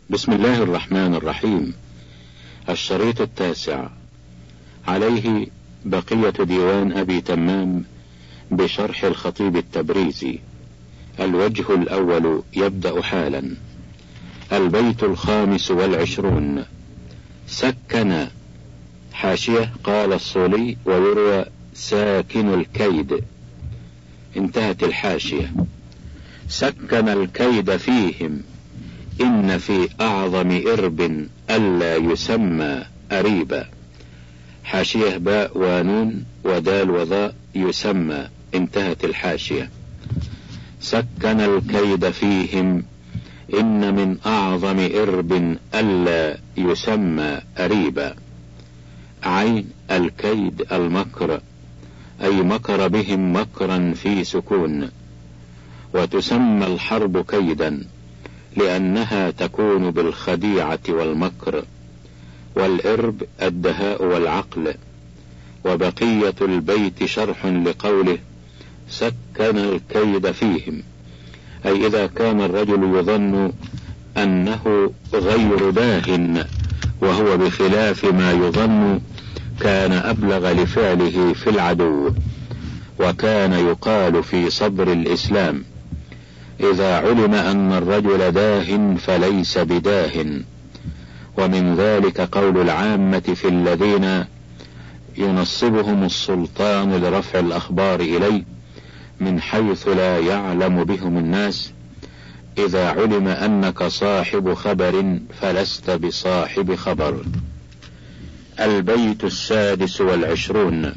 بسم الله الرحمن الرحيم. الشريط 9 عليه بقية ديوان أبي تمام بشرح الخطيب التبريزي. الوجه الأول يبدأ حالا. البيت 25. سكن. حاشية قال الصولي ويروى ساكن الكيد. انتهت الحاشية. سكن الكيد فيهم إن في أعظم إرب ألا يسمى أريبا. حاشية باء ونون ودال وضاء يسمى. انتهت الحاشية. سكن الكيد فيهم إن من أعظم إرب ألا يسمى أريبا. عين الكيد المكر، أي مكر بهم مكرا في سكون. وتسمى الحرب كيدا لأنها تكون بالخديعة والمكر. والإرب الدهاء والعقل. وبقية البيت شرح لقوله سكن الكيد فيهم، أي إذا كان الرجل يظن أنه غير داه وهو بخلاف ما يظن كان أبلغ لفعله في العدو. وكان يقال في صدر الإسلام إذا علم أن الرجل داه فليس بداه. ومن ذلك قول العامة في الذين ينصبهم السلطان لرفع الأخبار إليه من حيث لا يعلم بهم الناس: إذا علم أنك صاحب خبر فلست بصاحب خبر. البيت 26.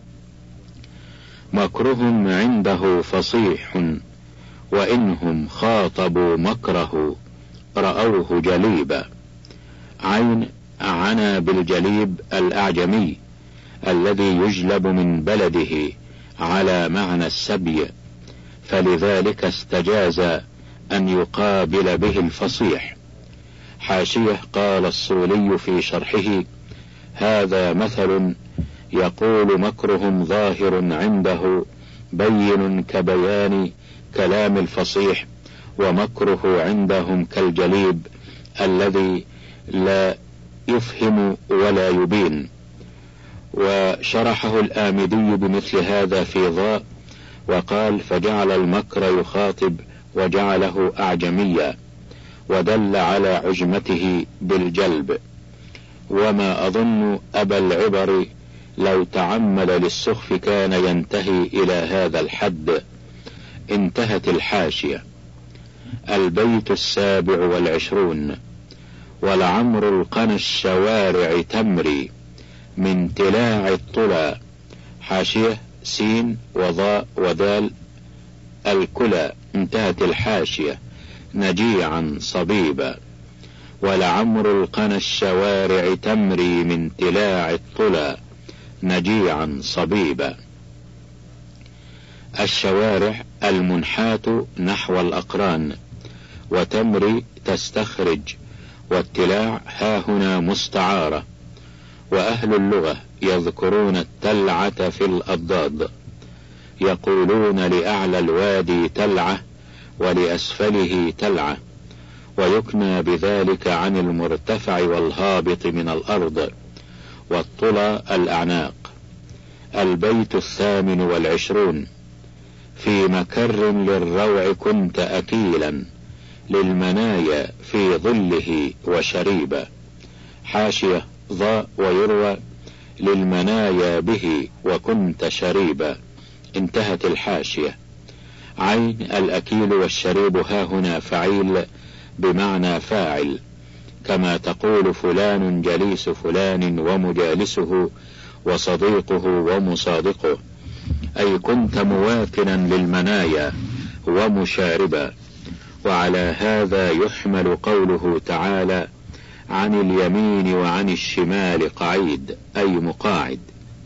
مكرهم عنده فصيح وإنهم خاطبوا مكره رأوه جليبا. عين عنا بالجليب الأعجمي الذي يجلب من بلده على معنى السبي، فلذلك استجاز أن يقابل به الفصيح. حاشية قال الصولي في شرحه هذا مثل يقول مكرهم ظاهر عنده بين كبيان كلام الفصيح، ومكره عندهم كالجليب الذي لا يفهم ولا يبين. وشرحه الآمدي بمثل هذا في ضاء وقال فجعل المكر يخاطب وجعله أعجميا، ودل على عجمته بالجلب. وما أظن أبا العبر لو تعمد للسخف كان ينتهي إلى هذا الحد. انتهت الحاشية. البيت 27. ولعمر القنا الشوارع تمري من تلاع الطلا. حاشية سين وضاء ودال الكلى. انتهت الحاشية. نجيعا صبيبا. ولعمر القنا الشوارع تمري من تلاع الطلا نجيعا صبيبا. الشوارع المنحاة نحو الأقران، وتمري تستخرج، والتلاع هاهنا مستعارة. وأهل اللغة يذكرون التلعة في الأضداد، يقولون لأعلى الوادي تلعة ولأسفله تلعة، ويكنى بذلك عن المرتفع والهابط من الأرض. والطلى الأعناق. البيت 28. في مكر للروع كنت أكيلا للمنايا في ظله وشريبا. حاشية ضاء ويروى للمنايا به وكنت شريبا. انتهت الحاشية. عين الأكيل والشريب هاهنا فعيل بمعنى فاعل، كما تقول فلان جليس فلان ومجالسه وصديقه ومصادقه، أي كنت مواكنا للمنايا ومشاربا. وعلى هذا يحمل قوله تعالى عن اليمين وعن الشمال قعيد، أي مقاعد.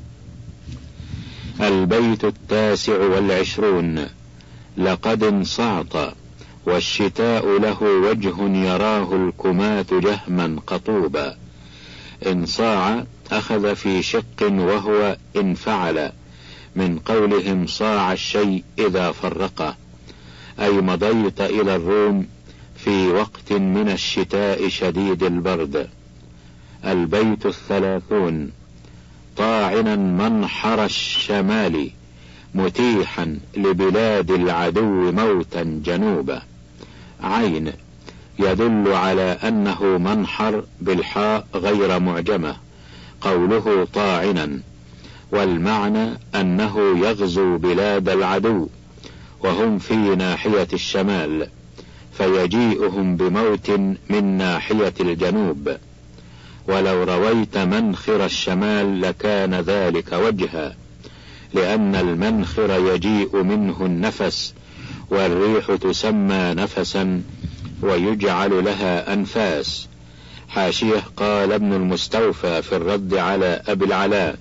البيت 29. لقد انصعط والشتاء له وجه يراه الكماة جهما قطوبا. انصاع أخذ في شق وهو انفعل، من قولهم صاع الشيء إذا فرقه، أي مضيت إلى الروم في وقت من الشتاء شديد البرد. البيت 30. طاعنا منحر الشمال متيحا لبلاد العدو موتا جنوبا. عين يدل على أنه منحر بالحاء غير معجمة قوله طاعنا، والمعنى أنه يغزو بلاد العدو وهم في ناحية الشمال، فيجيئهم بموت من ناحية الجنوب. ولو رويت منخر الشمال لكان ذلك وجها، لأن المنخر يجيء منه النفس، والريح تسمى نفسا ويجعل لها أنفاس. حاشية. قال ابن المستوفى في الرد على أبي العلاء: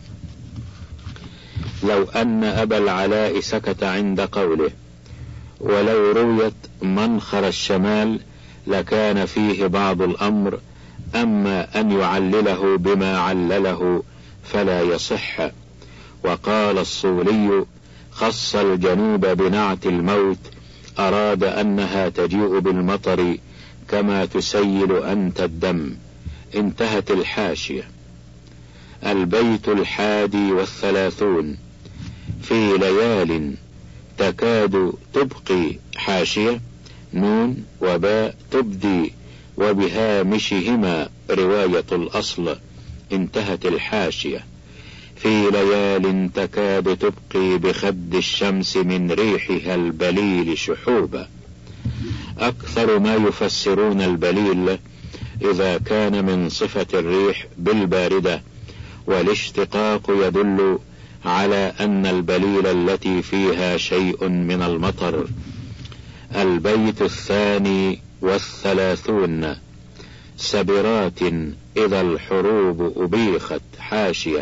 لو أن أبا العلاء سكت عند قوله ولو رويت منخر الشمال لكان فيه بعض الأمر، أما أن يعلله بما علله فلا يصح. وقال الصولي: خص الجنوب بنعت الموت، أراد أنها تجيء بالمطر كما تسيل أنت الدم. انتهت الحاشية. البيت 31. في ليال تكاد تبقي. حاشية. نون وباء تبدي وبهامشهما رواية الأصل. انتهت الحاشية. في ليال تكاد تبقي بخد الشمس من ريحها البليل شحوبا. أكثر ما يفسرون البليل إذا كان من صفة الريح بالباردة، والاشتقاق يدل على أن البليل التي فيها شيء من المطر. البيت 32. سبرات إذا الحروب أبيخت. حاشية.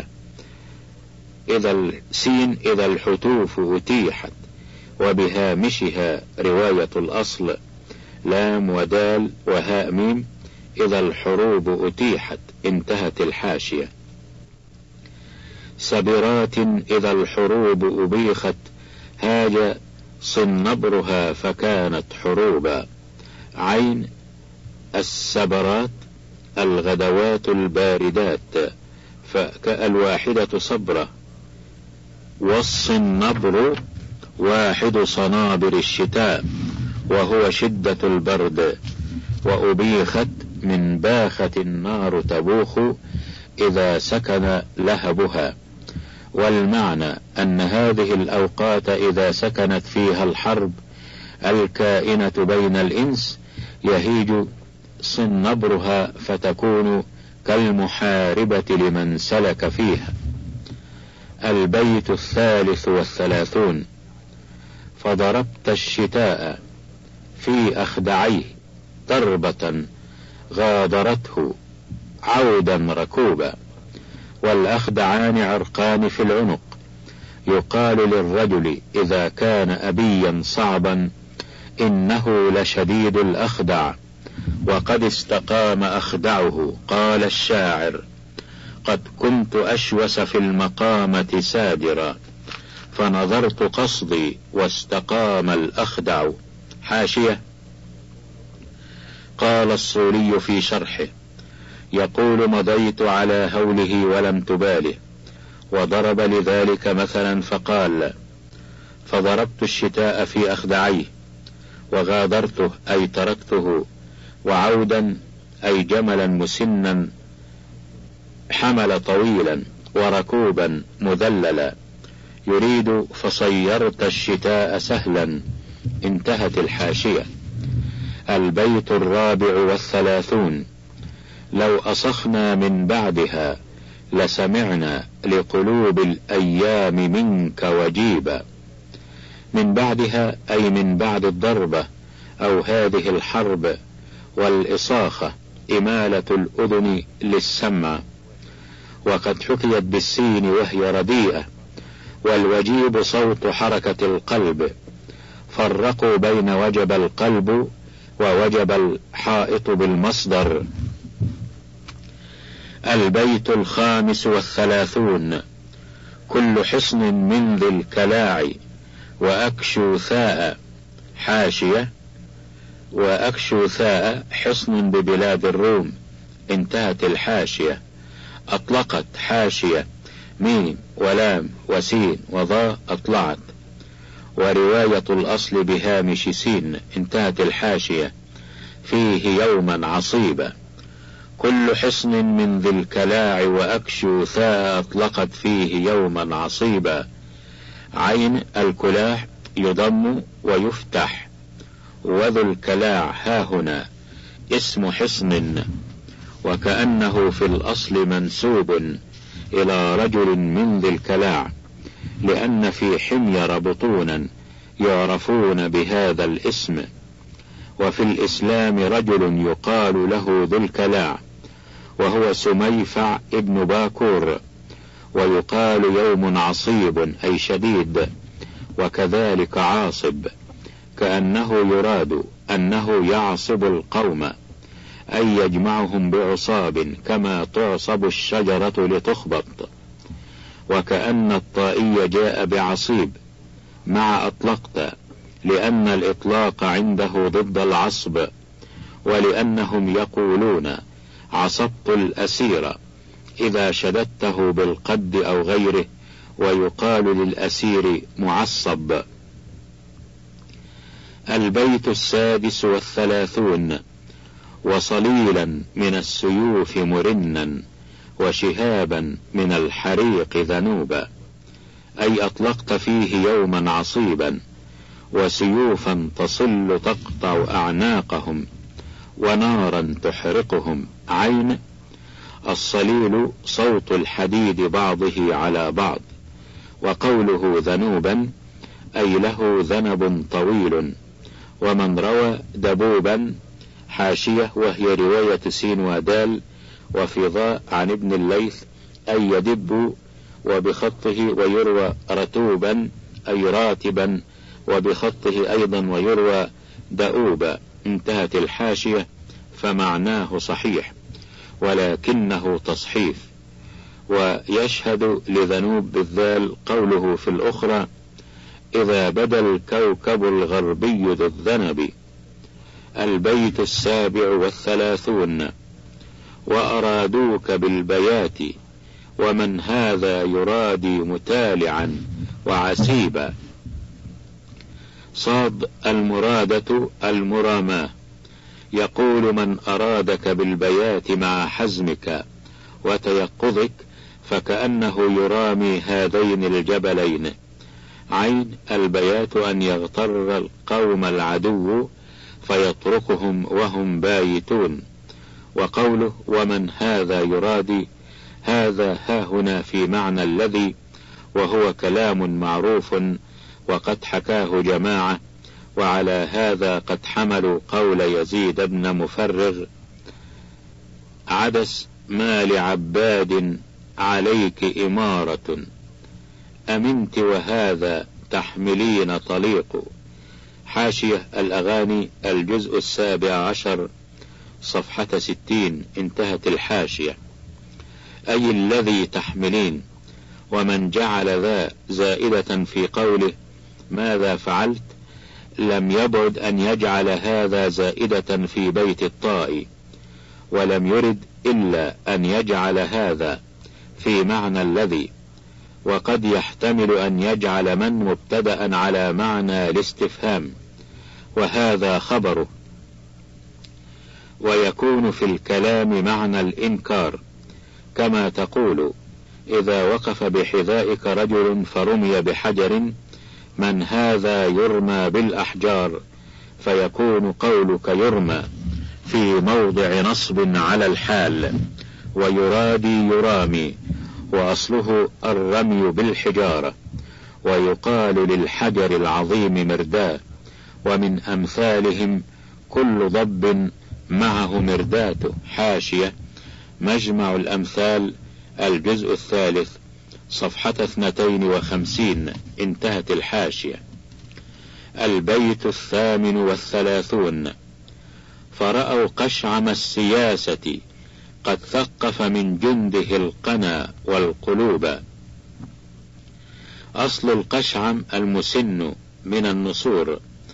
إذا الحتوف أتيحت، وبهامشها رواية الأصل لام ودال وهاء ميم إذا الحروب أتيحت. انتهت الحاشية. سبرات إذا الحروب أبيخت هاج صنبرها فكانت حروبا. عين السبرات الغدوات الباردات، فالواحدة صبرة، والصنبر واحد صنابر الشتاء وهو شدة البرد. وأبيخت من باخت النار تبوخ إذا سكن لهبها. والمعنى أن هذه الأوقات إذا سكنت فيها الحرب الكائنة بين الإنس يهيج صنبرها فتكون كالمحاربة لمن سلك فيها. البيت 33. فضربت الشتاء في أخدعيه ضربة غادرته عودا ركوبا. والأخدعان عرقان في العنق، يقال للرجل إذا كان أبيا صعبا إنه لشديد الأخدع، وقد استقام أخدعه. قال الشاعر: قد كنت أشوس في المقامة سادرا، فنظرت قصدي واستقام الأخدع. حاشية. قال الصولي في شرحه: يقول مضيت على هوله ولم تباله، وضرب لذلك مثلا فقال: فضربت الشتاء في أخدعيه، وغادرته أي تركته، وعودا أي جملا مسنا حمل طويلا، وركوبا مذللا، يريد فصيرت الشتاء سهلا. انتهت الحاشية. البيت 34. لو أصخنا من بعدها لسمعنا لقلوب الأيام منك وجيبا. من بعدها أي من بعد الضربة أو هذه الحرب. والإصاخة إمالة الأذن للسمع، وقد حكيت بالسين وهي رديئة. والوجيب صوت حركة القلب. فرقوا بين وجب القلب ووجب الحائط بالمصدر. البيت 35. كل حصن من ذي الكلاع وأكشو ثاء. حاشية. وأكشوثاء حصن ببلاد الروم. انتهت الحاشية. أطلقت حاشية ميم ولام وسين وضاء أطلعت. ورواية الأصل بهامش سين. انتهت الحاشية. فيه يوما عصيبا. كل حصن من ذي الكلاع وأكشوثاء أطلقت فيه يوما عصيبا. عين الكلاع يضم ويفتح. وذو الكلاع هاهنا اسم حصن، وكأنه في الأصل منسوب إلى رجل من ذي الكلاع، لأن في حمير بطونا يعرفون بهذا الاسم. وفي الإسلام رجل يقال له ذو الكلاع، وهو سميفع ابن باكور، ويقال يوم عصيب أي شديد، وكذلك عاصب، كأنه يراد أنه يعصب القوم، أي يجمعهم بعصاب كما تعصب الشجرة لتخبط. وكأن الطائي جاء بعصيب مع أطلقت، لأن الإطلاق عنده ضد العصب، ولأنهم يقولون عصبت الأسير إذا شددته بالقد أو غيره، ويقال للأسير معصب. البيت 36. وصليلا من السيوف مرنا، وشهابا من الحريق ذنوبا، أي أطلقت فيه يوما عصيبا، وسيوفا تصل تقطع أعناقهم، ونارا تحرقهم. عين الصليل صوت الحديد بعضه على بعض. وقوله ذنوبا أي له ذنب طويل. ومن روى دبوبا حاشية وهي رواية سين ودال وفي ضاء عن ابن الليث أي يدب وبخطه، ويروى رتوبا أي راتبا وبخطه أيضا، ويروى دؤوبا. انتهت الحاشية. فمعناه صحيح ولكنه تصحيف. ويشهد لذنوب بالذال قوله في الأخرى إذا بدا الكوكب الغربي ذو الذنب. البيت 37. وأرادوك بالبيات، ومن هذا يرادي متالعا وعسيبا. صاد المرادة المراماه. يقول من أرادك بالبيات مع حزمك وتيقظك، فكأنه يرامي هذين الجبلين. عين البيات أن يغتر القوم العدو فيتركهم وهم بايتون. وقوله ومن هذا يرادي، هذا هاهنا في معنى الذي، وهو كلام معروف وقد حكاه جماعة، وعلى هذا قد حملوا قول يزيد بن مفرغ عدس ما لعباد عليك إمارة، أمنت وهذا تحملين طليق. حاشية الأغاني الجزء 17 صفحة 60. انتهت الحاشية. أي الذي تحملين. ومن جعل ذا زائدة في قوله ماذا فعلت لم يبعد أن يجعل هذا زائدة في بيت الطاء، ولم يرد إلا أن يجعل هذا في معنى الذي، وقد يحتمل أن يجعل من مبتدأ على معنى الاستفهام، وهذا خبره. ويكون في الكلام معنى الإنكار، كما تقول إذا وقف بحذائك رجل فرمي بحجر من هذا يرمى بالأحجار، فيكون قولك يرمى في موضع نصب على الحال، ويرادي يرامي، وأصله الرمي بالحجارة. ويقال للحجر العظيم مرداه. ومن أمثالهم كل ضب معه مرداته. حاشية مجمع الأمثال الجزء 3 صفحة 52. انتهت الحاشية. البيت 38. فرأوا قشعم السياسة قد ثقف من جنده القنا والقلوب. أصل القشعم المسن من النصور،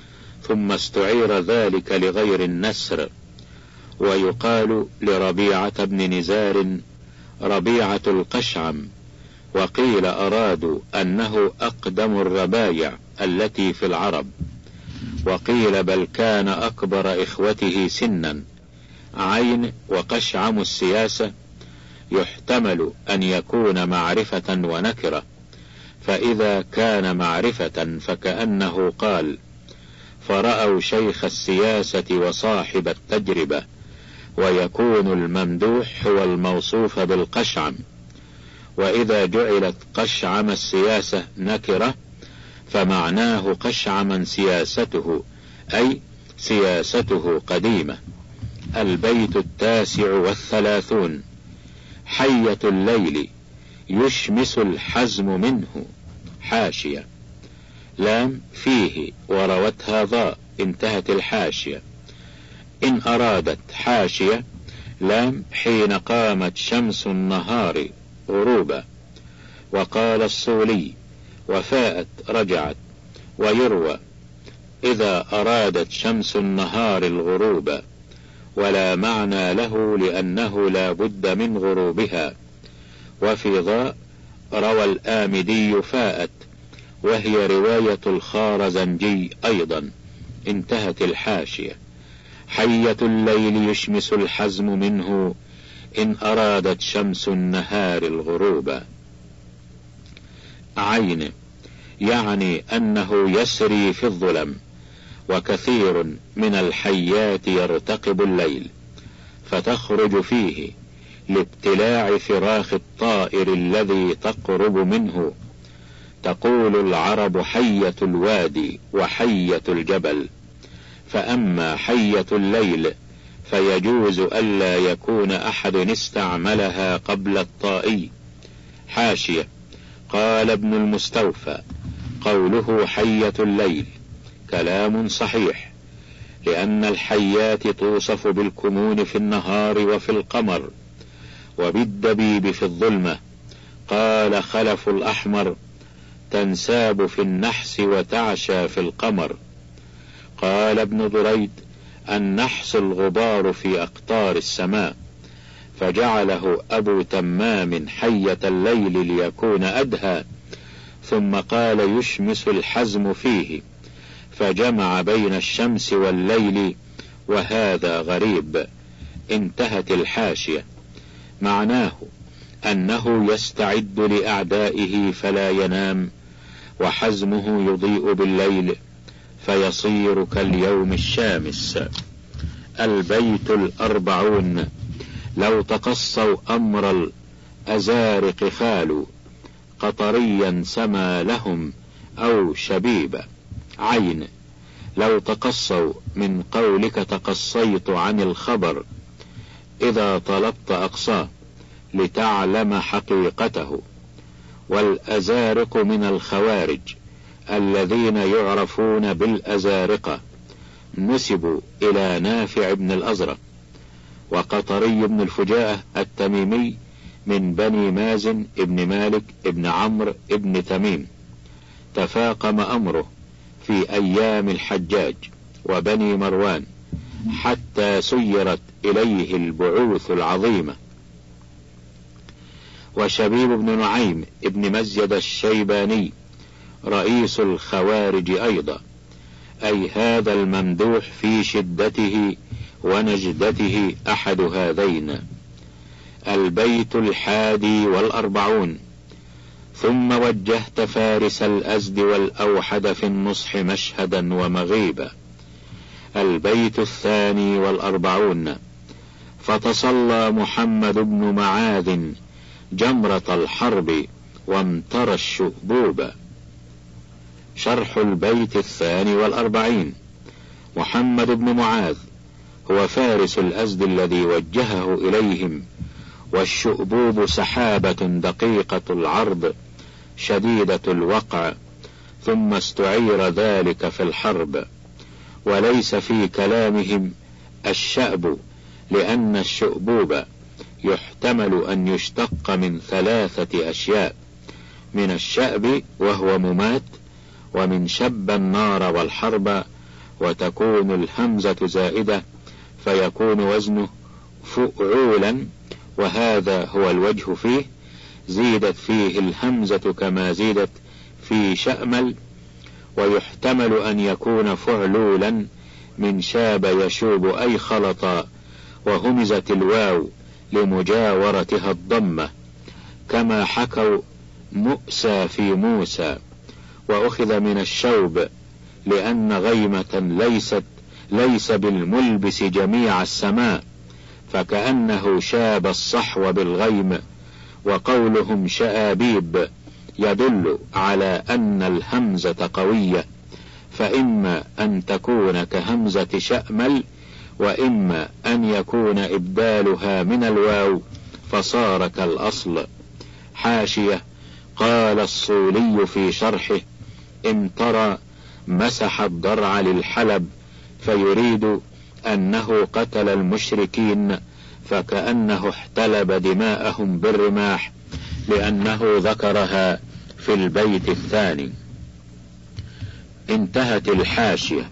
ثم استعير ذلك لغير النسر. ويقال لربيعة بن نزار ربيعة القشعم، وقيل أرادوا أنه أقدم الربايع التي في العرب، وقيل بل كان أكبر إخوته سنا. عين وقشعم السياسة يحتمل أن يكون معرفة ونكرة، فإذا كان معرفة فكأنه قال فرأوا شيخ السياسة وصاحب التجربة، ويكون الممدوح هو الموصوف بالقشعم. وإذا جعلت قشعم السياسة نكرة فمعناه قشعما سياسته، أي سياسته قديمة. البيت 39. حية الليل يشمس الحزم منه. حاشية. لام فيه وروتها ضاء، انتهت الحاشية. إن أرادت حاشية لام حين قامت شمس النهار غروبا. وقال الصولي وفاءت رجعت. ويروى إذا أرادت شمس النهار الغروب، ولا معنى له لأنه لا بد من غروبها. وفي ضاء روى الآمدي فاءت، وهي رواية الخارزنجي أيضا، انتهت الحاشية. حية الليل يشمس الحزم منه، إن أرادت شمس النهار الغروب. عين يعني أنه يسري في الظلم، وكثير من الحيات يرتقب الليل فتخرج فيه لابتلاع فراخ الطائر الذي تقرب منه. تقول العرب حية الوادي وحية الجبل. فأما حية الليل فيجوز ألا يكون أحد استعملها قبل الطائي. حاشية. قال ابن المستوفى قوله حية الليل كلام صحيح، لأن الحيات توصف بالكمون في النهار وفي القمر، وبالدبيب في الظلمة. قال خلف الأحمر تنساب في النحس وتعشى في القمر. قال ابن دريد النحس الغبار في أقطار السماء، فجعله أبو تمام حية الليل ليكون أدهى. ثم قال يشمس الحزم فيه، فجمع بين الشمس والليل، وهذا غريب. انتهت الحاشية. معناه أنه يستعد لأعدائه فلا ينام، وحزمه يضيء بالليل فيصير كاليوم الشامس. البيت 40. لو تقصوا أمر الأزارق خالوا، قطريا سما لهم أو شبيبا. عين لو تقصوا من قولك تقصيت عن الخبر، إذا طلبت أقصاه لتعلم حقيقته. والأزارق من الخوارج الذين يعرفون بالأزارقة، نسبوا إلى نافع بن الأزرق. وقطري بن الفجاءة التميمي من بني مازن ابن مالك ابن عمرو ابن تميم، تفاقم أمره في أيام الحجاج وبني مروان حتى سيرت إليه البعوث العظيمة. وشبيب بن نعيم ابن مزيد الشيباني رئيس الخوارج أيضا، أي هذا الممدوح في شدته ونجدته أحد هذين. البيت 41. ثم وجهت فارس الأزد والأوحد في النصح مشهدا ومغيبا. البيت 42. فتصلى محمد بن معاذ جمرة الحرب وامترى الشؤبوب. شرح البيت 42. محمد بن معاذ هو فارس الأزد الذي وجهه إليهم، والشؤبوب سحابة دقيقة العرض شديدة الوقع، ثم استعير ذلك في الحرب. وليس في كلامهم الشأب، لأن الشؤبوب يحتمل أن يشتق من 3 أشياء: من الشأب وهو ممات، ومن شب النار والحرب، وتكون الهمزة زائدة فيكون وزنه فؤعولا، وهذا هو الوجه فيه. زيدت فيه الهمزة كما زيدت في شأمل، ويحتمل أن يكون فعلولا من شاب يشوب أي خلط، وهمزت الواو لمجاورتها الضمة، كما حكوا مؤسى في موسى. وأخذ من الشوب لأن غيمة ليس بالملبس جميع السماء، فكأنه شاب الصحو بالغيم. وقولهم شآبيب يدل على أن الهمزة قوية، فإما أن تكون كهمزة شأمل، وإما أن يكون إبدالها من الواو فصار كالأصل. حاشية: قال الصولي في شرحه: امترى مسح الضرع للحلب، فيريد أنه قتل المشركين، فكأنه احتلب دماءهم بالرماح، لأنه ذكرها في البيت الثاني. انتهت الحاشية.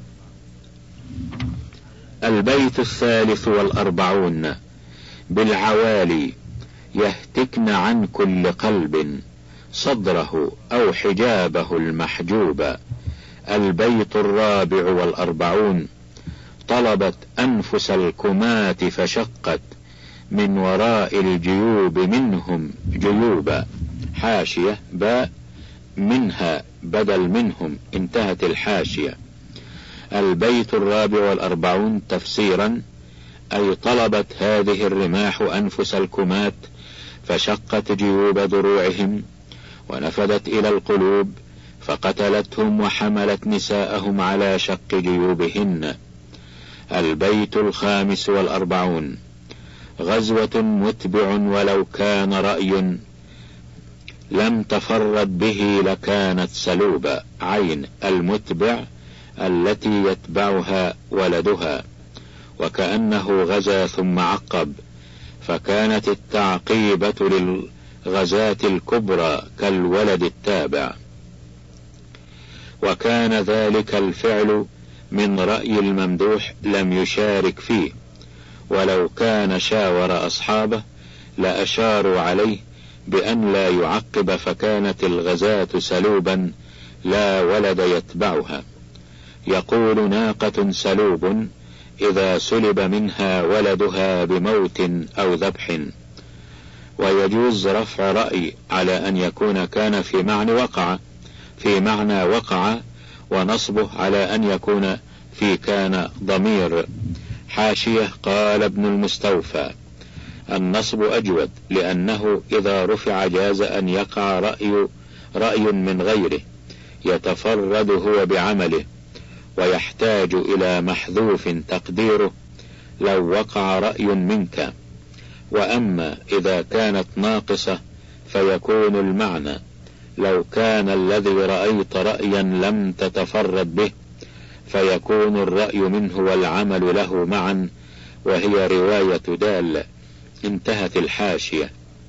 البيت 43. بالعوالي: يهتكن عن كل قلب صدره أو حجابه المحجوب. البيت 44. طلبت أنفس الكمات فشقت من وراء الجيوب منهم جيوبا. حاشية: باء منها بدل منهم. انتهت الحاشية. البيت 44 تفسيرا: أي طلبت هذه الرماح أنفس الكمات فشقت جيوب دروعهم ونفذت إلى القلوب فقتلتهم وحملت نساءهم على شق جيوبهن. البيت 45. غزوة متبع ولو كان رأي لم تفرد به لكانت سلوبا. عين المتبع التي يتبعها ولدها، وكأنه غزا ثم عقب، فكانت التعقيبة للغزاة الكبرى كالولد التابع. وكان ذلك الفعل من رأي الممدوح لم يشارك فيه، ولو كان شاور أصحابه لأشاروا عليه بأن لا يعقب، فكانت الغزاة سلوبا لا ولد يتبعها. يقول: ناقة سلوب إذا سلب منها ولدها بموت أو ذبح. ويجوز رفع رأي على أن يكون كان في معنى وقع، ونصبه على أن يكون في كان ضمير. حاشية: قال ابن المستوفى: النصب أجود، لأنه إذا رفع جاز أن يقع رأي من غيره يتفرد هو بعمله، ويحتاج إلى محذوف تقديره: لو وقع رأي منك. وأما إذا كانت ناقصة فيكون المعنى: لو كان الذي رأيت رأيا لم تتفرد به، فيكون الرأي منه والعمل له معا، وهي رواية دال. انتهت الحاشية.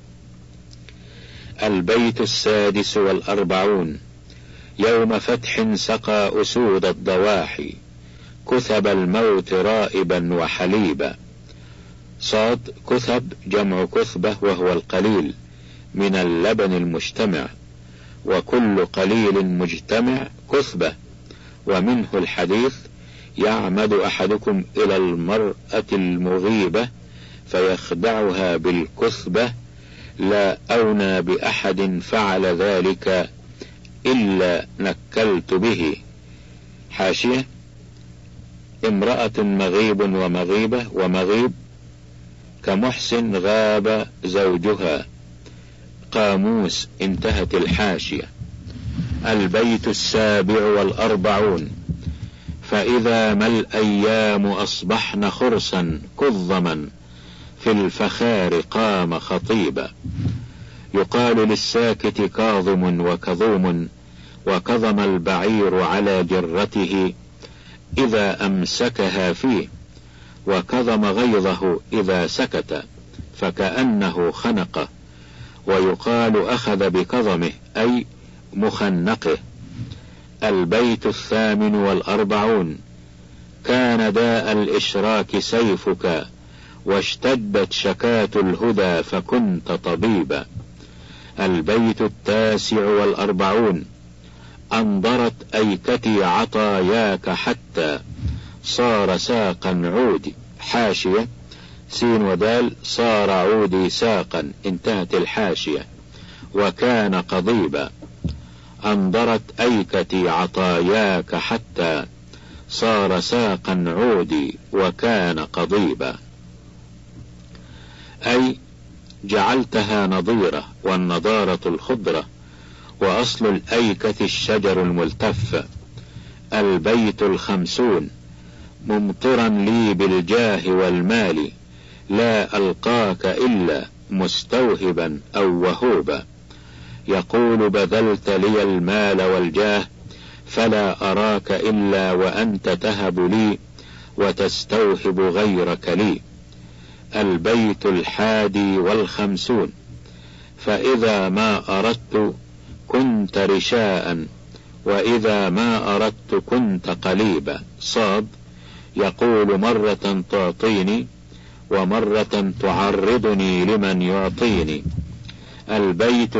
البيت 46. يوم فتح سقى أسود الضواحي كثب الموت رائبا وحليبا. صاد كثب جمع كثبة، وهو القليل من اللبن المجتمع، وكل قليل مجتمع كثبة. ومنه الحديث: يعمد أحدكم إلى المرأة المغيبة فيخدعها بالكثبة، لا أونى بأحد فعل ذلك إلا نكلت به. حاشية: امرأة مغيب ومغيبة ومغيب كمحسن غاب زوجها. قاموس. انتهت الحاشية. البيت 47. فإذا ما الأيام أصبحن خرسا كظما في الفخار قام خطيبا. يقال للساكت كاظم وكظوم، وكظم البعير على جرته إذا أمسكها فيه، وكظم غيظه إذا سكت، فكأنه خنقه. ويقال أخذ بكظمه أي مخنقه. البيت 48. كان داء الإشراك سيفك، واشتدت شكاة الهدى فكنت طبيبا. البيت 49. أنظرت أيكتي عطاياك حتى صار ساقا عودي. حاشية سين ودال صار عودي ساقا، انتهت الحاشية. وكان قضيبا. أنظرت أيكتي عطاياك حتى صار ساقا عودي وكان قضيبا، أي جعلتها نضيرة، والنضارة الخضرة، وأصل الأيكة الشجر الملتف. البيت 50. ممطرا لي بالجاه والمال، لا ألقاك إلا مستوهبا أو وهوبا. يقول بذلت لي المال والجاه، فلا أراك إلا وأنت تهب لي وتستوهب غيرك لي. البيت 51. فإذا ما أردت كنت رشاء، وإذا ما أردت كنت قليبا. صاد. يقول مرة تعطيني ومرة تعرضني لمن يعطيني. البيت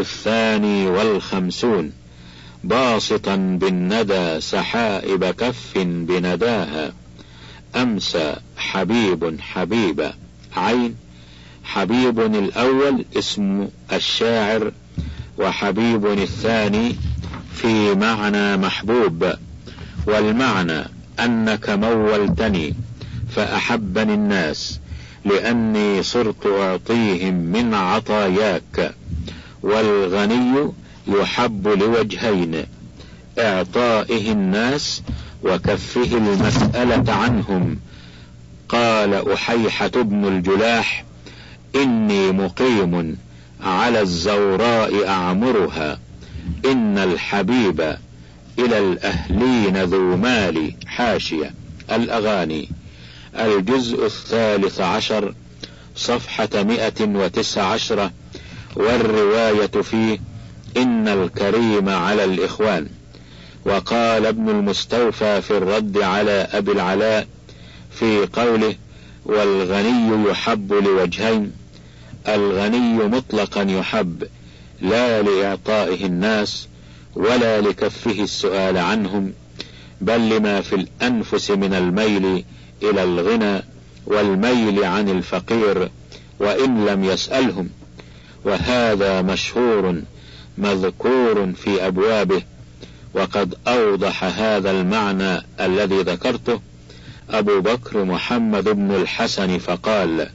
52. باسطا بالندى سحائب كف بنداها، أمسى حبيب حبيبا. عين. حبيب الأول اسم الشاعر، وحبيب الثاني في معنى محبوب، والمعنى أنك مولتني فأحبني الناس لأني صرت أعطيهم من عطاياك. والغني يحب لوجهين: إعطائه الناس وكفه المسألة عنهم. قال أحيحة بن الجلاح: إني مقيم على الزوراء أعمرها، إن الحبيب إلى الأهلين ذو مال. حاشية الأغاني. الجزء 13 صفحة 119. والرواية فيه: إن الكريم على الإخوان. وقال ابن المستوفى في الرد على أبي العلاء في قوله: والغني يحب لوجهين: الغني مطلقا يحب، لا لإعطائه الناس ولا لكفه السؤال عنهم، بل لما في الأنفس من الميل إلى الغنى والميل عن الفقير وإن لم يسألهم. وهذا مشهور مذكور في أبوابه. وقد أوضح هذا المعنى الذي ذكرته أبو بكر محمد بن الحسن فقال: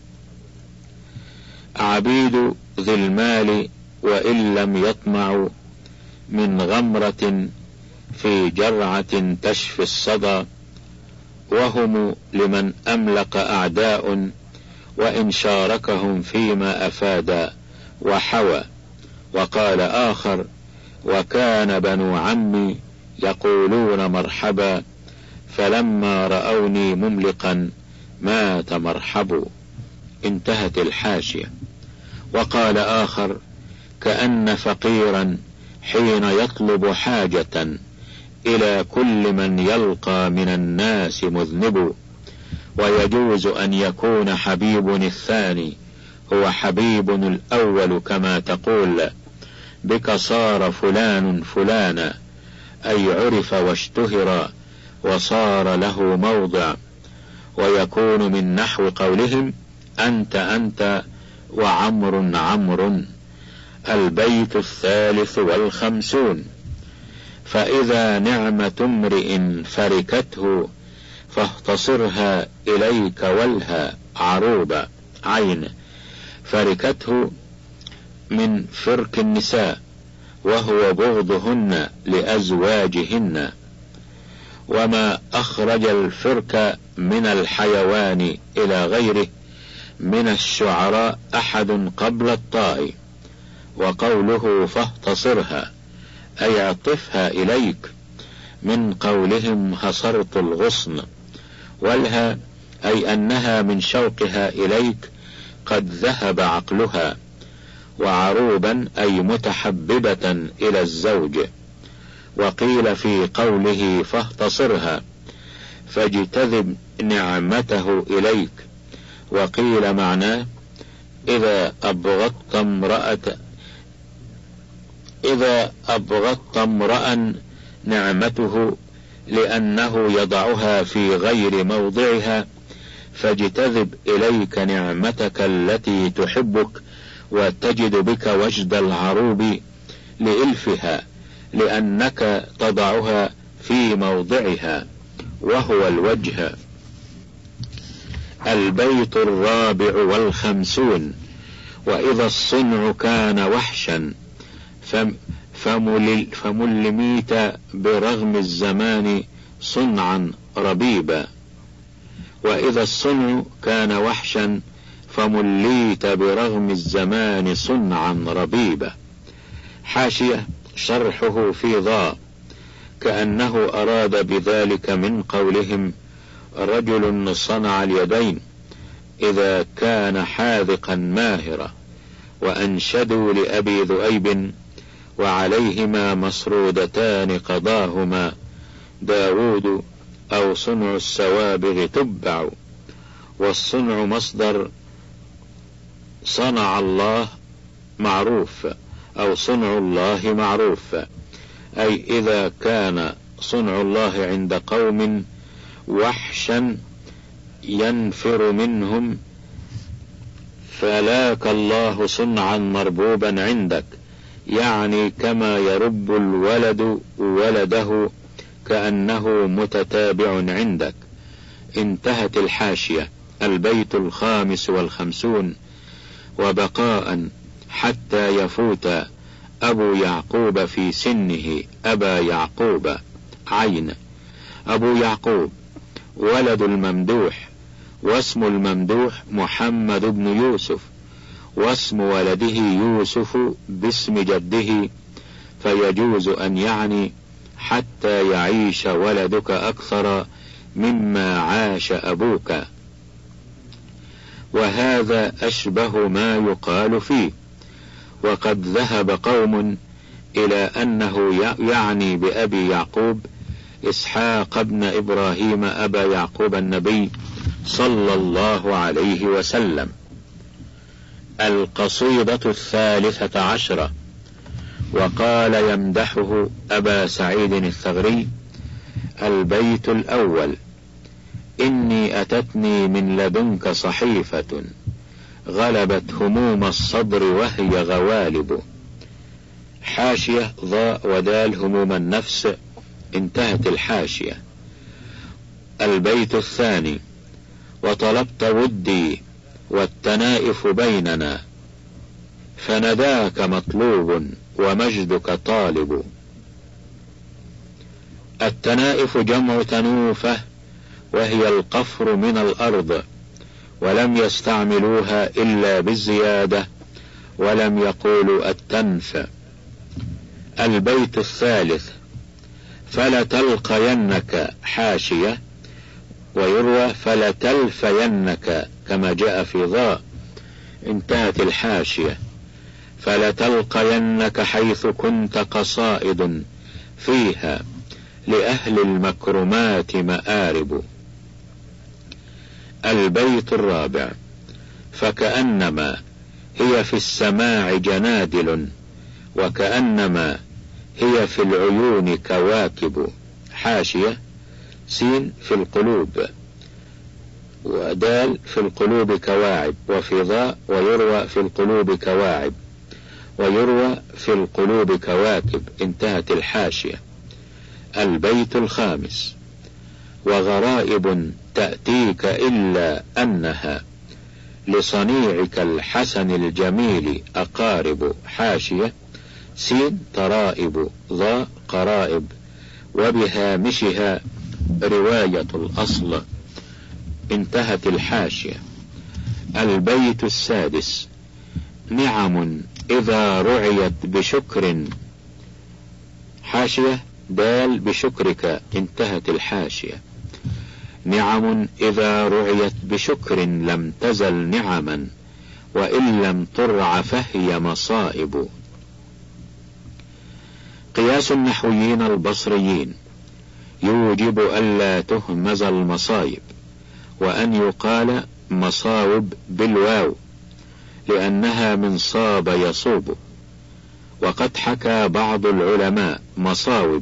عبيد ذي المال وإن لم يطمعوا من غمرة في جرعة تشفي الصدى، وهم لمن أملق أعداء وإن شاركهم فيما أفاد وحوى. وقال آخر: وكان بنو عمي يقولون مرحبا، فلما رأوني مملقا مات مرحب. انتهت الحاشية. وقال آخر: كأن فقيرا حين يطلب حاجة إلى كل من يلقى من الناس مذنب. ويجوز أن يكون حبيب الثاني هو حبيب الأول، كما تقول: بك صار فلان فلانا، أي عرف واشتهر وصار له موضع. ويكون من نحو قولهم: أنت أنت وعمر عمر. البيت 53. فإذا نعمة امرئ فركته فاختصرها إليك ولها عروبا. عين. فركته من فرك النساء، وهو بغضهن لأزواجهن. وما أخرج الفرك من الحيوان إلى غيره من الشعراء أحد قبل الطاء. وقوله فاختصرها أي اعطفها إليك، من قولهم هصرت الغصن. والها أي أنها من شوقها إليك قد ذهب عقلها. وعروبا أي متحببة إلى الزوج. وقيل في قوله فاختصرها فاجتذب نعمته إليك. وقيل معناه إذا أبغضت امرأ نعمته لأنه يضعها في غير موضعها، فاجتذب إليك نعمتك التي تحبك وتجد بك وجد العروب لإلفها، لأنك تضعها في موضعها وهو الوجه. البيت 54. وإذا الصنع كان وحشا فملميت برغم الزمان صنعا ربيبا. وإذا الصنع كان وحشا فمليت برغم الزمان صنعا ربيبا. حاشية شرحه في ضاء، كأنه أراد بذلك من قولهم رجل صنع اليدين إذا كان حاذقا ماهرا. وأنشدوا لأبي ذؤيب وعليهما مسرودتان قضاهما داود أو صنع السوابغ تبع. والصنع مصدر صنع الله معروف أو صنع الله معروف، أي إذا كان صنع الله عند قوم وحشا ينفر منهم فلاك الله صنعا مربوبا عندك، يعني كما يرب الولد ولده كأنه متتابع عندك. انتهت الحاشية. البيت 55. وبقاء حتى يفوت أبو يعقوب في سنه أبا يعقوب عين. أبو يعقوب ولد الممدوح، واسم الممدوح محمد بن يوسف، واسم ولده يوسف باسم جده، فيجوز أن يعني حتى يعيش ولدك أكثر مما عاش أبوك. وهذا أشبه ما يقال فيه. وقد ذهب قوم إلى أنه يعني بأبي يعقوب إسحاق بن إبراهيم أبا يعقوب النبي صلى الله عليه وسلم. القصيدة 13. وقال يمدحه أبا سعيد الثغري. البيت 1. إني أتتني من لدنك صحيفة غلبت هموم الصدر وهي غوالب. حاشية ضاء ودال هموم النفس. انتهت الحاشية. البيت 2. وطلبت ودي والتنائف بيننا فنداك مطلوب ومجدك طالب. التنائف جمع تنوفة، وهي القفر من الأرض، ولم يستعملوها إلا بالزيادة، ولم يقولوا التنف. البيت 3. فلتلقينك. حاشية ويروى فلتلفينك كما جاء في ضاء. انتهت الحاشية. فلتلقينك حيث كنت قصائد فيها لأهل المكرمات مآرب. البيت 4. فكأنما هي في السماع جنادل وكأنما هي في العيون كواكب. حاشية سين في القلوب ودال في القلوب كواعب، وفي ضاء ويروى في القلوب كواعب ويروى في القلوب كواكب. انتهت الحاشية. البيت 5. وغرائب تأتيك إلا أنها لصنيعك الحسن الجميل أقارب. حاشية سين ترائب ضاء قرائب، وبهامشها رواية الأصل. انتهت الحاشية. البيت 6. نعم إذا رعيت بشكر. حاشية دال بشكرك. انتهت الحاشية. نعم إذا رعيت بشكر لم تزل نعما، وإن لم ترع فهي مصائب. قياس النحويين البصريين. يوجب ألا تهمز المصايب، وأن يقال مصاوب بالواو لأنها من صاب يصوب. وقد حكى بعض العلماء مصاوب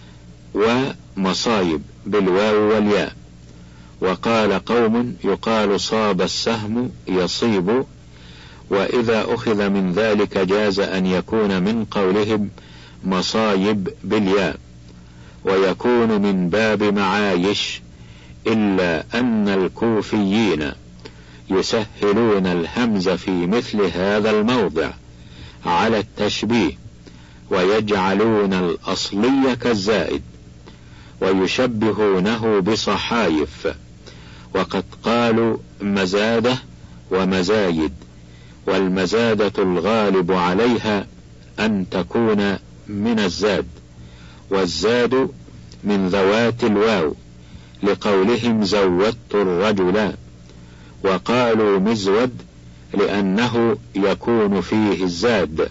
ومصايب بالواو والياء، وقال قوم يقال صاب السهم يصيب، وإذا أخذ من ذلك جاز أن يكون من قولهم مصايب بالياء ويكون من باب معايش، إلا أن الكوفيين يسهلون الهمز في مثل هذا الموضع على التشبيه، ويجعلون الأصلي كالزائد ويشبهونه بصحايف، وقد قالوا مزادة ومزايد، والمزادة الغالب عليها أن تكون من الزاد، والزاد من ذوات الواو لقولهم زودت الرجل، وقالوا مزود لأنه يكون فيه الزاد.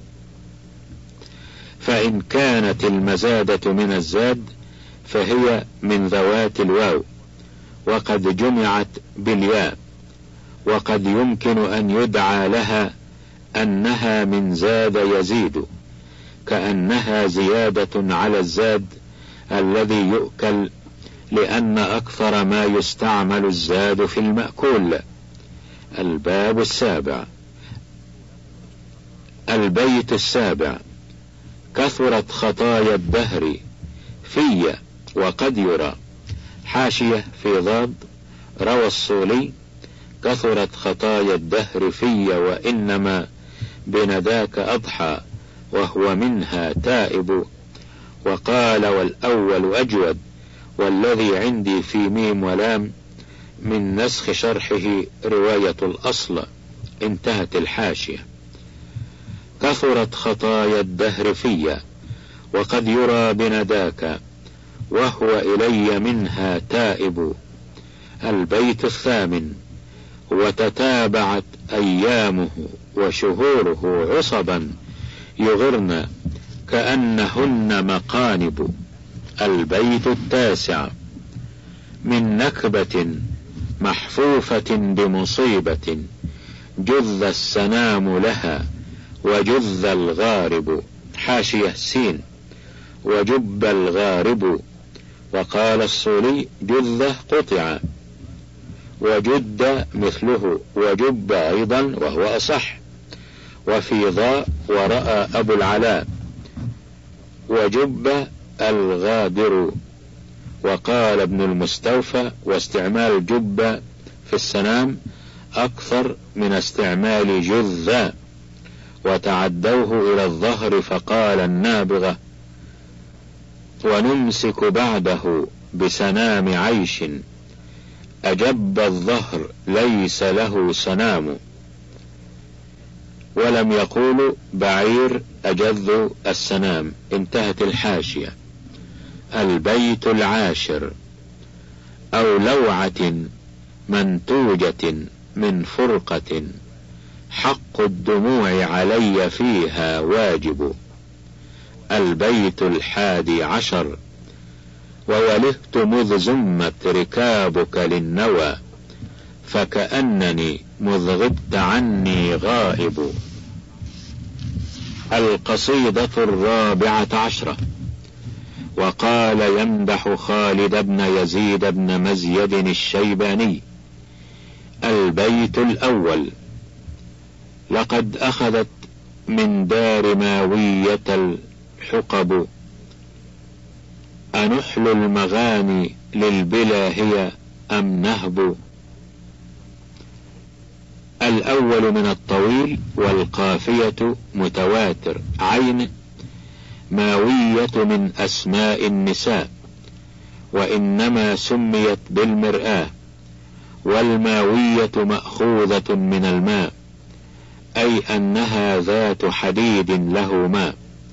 فإن كانت المزادة من الزاد فهي من ذوات الواو وقد جمعت بالياء، وقد يمكن أن يدعى لها أنها من زاد يزيد، كأنها زيادة على الزاد الذي يؤكل، لأن أكثر ما يستعمل الزاد في المأكول. الباب السابع. البيت السابع. كثرت خطايا الدهر في وقد يرى. حاشية في ضاد. روى الصولي: كثرت خطايا الدهر في وإنما بنداك أضحى وهو منها تائب. وقال: والأول أجود، والذي عندي في ميم ولام من نسخ شرحه رواية الأصل. انتهت الحاشية. كثرت خطايا الدهر في وقد يرى بنداك وهو إلي منها تائب. البيت الثامن. وتتابعت أيامه وشهوره عصبا يغرن كأنهن مقانب. البيت التاسع. من نكبة محفوفة بمصيبة جذ السنام لها وجذ الغارب. حاشية سين. وجب الغارب. وقال الصولي: جذ قطع، وجد مثله، وجب أيضا وهو أصح. وفي ضاء ورأى أبو العلاء: وجب الغابر. وقال ابن المستوفى: واستعمال جب في السنام أكثر من استعمال جذ، وتعدوه إلى الظهر فقال النابغة: ونمسك بعده بسنام عيش أجب الظهر ليس له سنام. ولم يقولوا بعير أجذ السنام. انتهت الحاشية. البيت العاشر. أو لوعة منتوجة من فرقة حق الدموع علي فيها واجب. البيت الحادي عشر. وولهت مذ زمت ركابك للنوى فكأنني مذ غبت عني غائب. القصيدة الرابعة عشرة. وقال يمدح خالد بن يزيد بن مزيد الشيباني. البيت الأول. لقد أخذت من دار ماوية الحقب أنحل المغاني للبلا هي أم نهب. الأول من الطويل والقافية متواتر. عين ماوية من أسماء النساء، وإنما سميت بالمرآة، والماوية مأخوذة من الماء، أي أنها ذات حديد له ماء.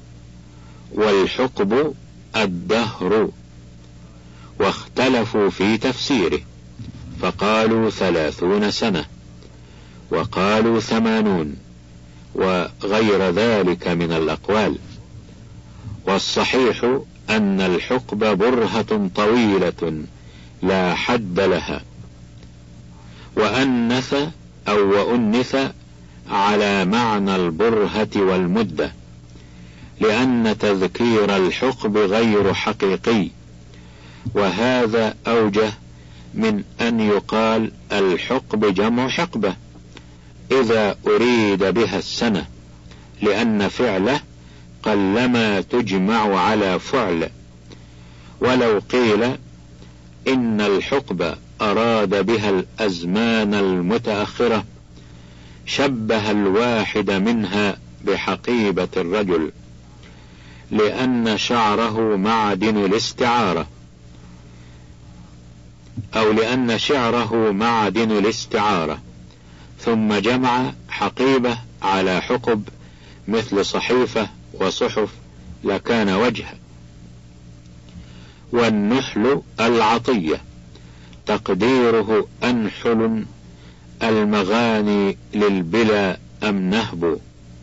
والحقب الدهر، واختلفوا في تفسيره، فقالوا 30 سنة، وقالوا 80، وغير ذلك من الأقوال. والصحيح أن الحقب برهة طويلة لا حد لها، وأنث على معنى البرهة والمدة، لأن تذكير الحقب غير حقيقي، وهذا أوجه من أن يقال الحقب جمع حقبة إذا أريد بها السنة، لأن فعله قلما تجمع على فعل. ولو قيل إن الحقب أراد بها الأزمان المتأخرة شبه الواحد منها بحقيبة الرجل، لأن شعره معدن الاستعارة، أو لأن شعره معدن الاستعارة، ثم جمع حقيبة على حقب مثل صحيفة وصحف لكان وجه. والنحل العطية تقديره أنحل المغاني للبلا أم نهب،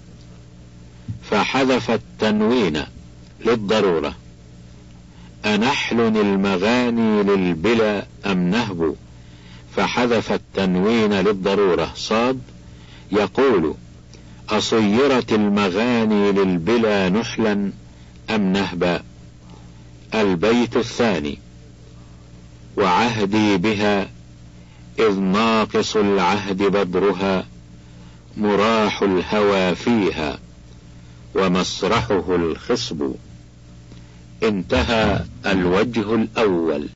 فحذف التنوين للضرورة. أنحل المغاني للبلا أم نهب، فحذف التنوين للضرورة. صاد يقول أصيرت المغاني للبلا نحلا أم نهبا. البيت الثاني: وعهدي بها إذ ناقص العهد بدرها، مراح الهوى فيها ومسرحه الخصب. انتهى الوجه الأول.